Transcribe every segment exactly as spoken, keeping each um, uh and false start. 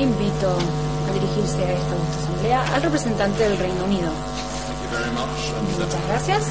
invito a dirigirse a esta asamblea al representante del Reino Unido. Muchas gracias.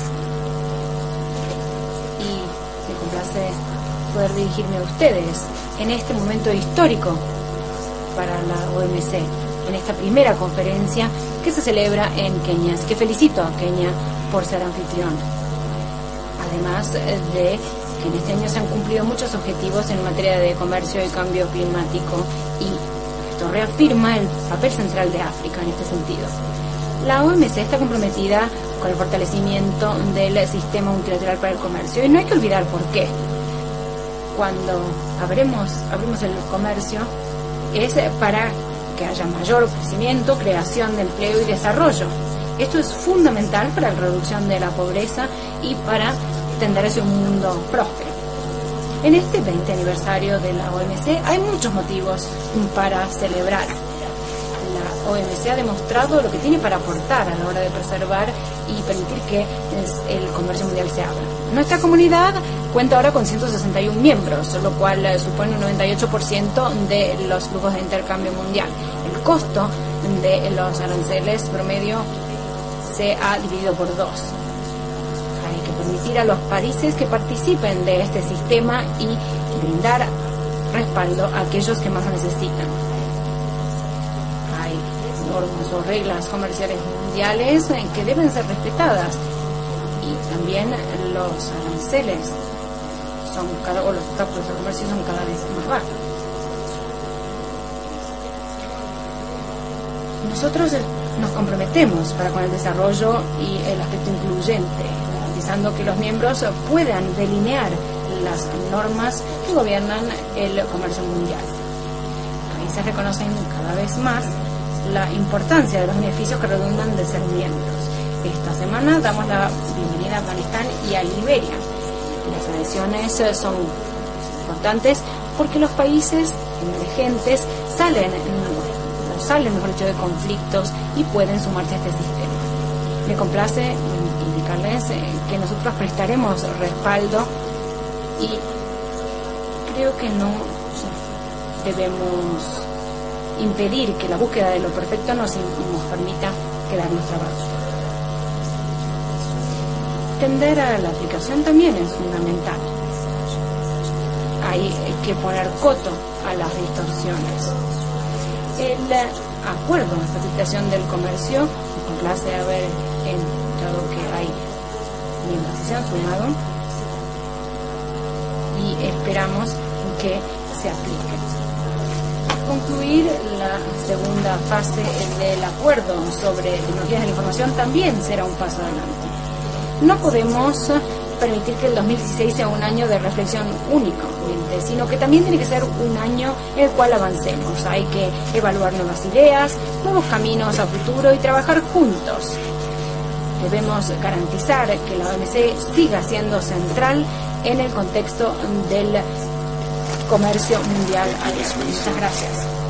Y me complace poder dirigirme a ustedes en este momento histórico para la O M C, en esta primera conferencia que se celebra en Kenia. Así que felicito a Kenia por ser anfitrión. Además de que en este año se han cumplido muchos objetivos en materia de comercio y cambio climático, y esto reafirma el papel central de África en este sentido. La O M C está comprometida con el fortalecimiento del sistema multilateral para el comercio, y no hay que olvidar por qué. Cuando abremos, abrimos el comercio es para que haya mayor crecimiento, creación de empleo y desarrollo. Esto es fundamental para la reducción de la pobreza y para tender hacia un mundo próspero. En este veinte aniversario de la O M C hay muchos motivos para celebrar. La O M C ha demostrado lo que tiene para aportar a la hora de preservar y permitir que el comercio mundial se abra. Nuestra comunidad cuenta ahora con ciento sesenta y uno miembros, lo cual supone un noventa y ocho por ciento de los flujos de intercambio mundial. El costo de los aranceles promedio se ha dividido por dos. Hay que permitir a los países que participen de este sistema y brindar respaldo a aquellos que más lo necesitan. Hay normas o reglas comerciales mundiales que deben ser respetadas, y también los aranceles son cada, o los obstáculos de comercio son cada vez más bajos. Nosotros nos comprometemos para con el desarrollo y el aspecto incluyente, garantizando que los miembros puedan delinear las normas que gobiernan el comercio mundial. Los países reconocen cada vez más la importancia de los beneficios que redundan de ser miembros. Esta semana damos la bienvenida a Afganistán y a Liberia. Las adhesiones son importantes porque los países emergentes salen, no salen, mejor dicho, de conflictos y pueden sumarse a este sistema. Me complace indicarles que nosotros prestaremos respaldo y creo que no debemos impedir que la búsqueda de lo perfecto nos, nos permita quedarnos trabados. Tender a la aplicación también es fundamental. Hay que poner coto a las distorsiones. El acuerdo de facilitación del comercio, me complace haber encontrado que hay miembros que se han sumado y esperamos que se aplique. Concluir la segunda fase del acuerdo sobre tecnologías de la información también será un paso adelante. No podemos permitir que el dos mil dieciséis sea un año de reflexión únicamente, sino que también tiene que ser un año en el cual avancemos. Hay que evaluar nuevas ideas, nuevos caminos a futuro y trabajar juntos. Debemos garantizar que la O M C siga siendo central en el contexto del comercio mundial abierto. Muchas gracias.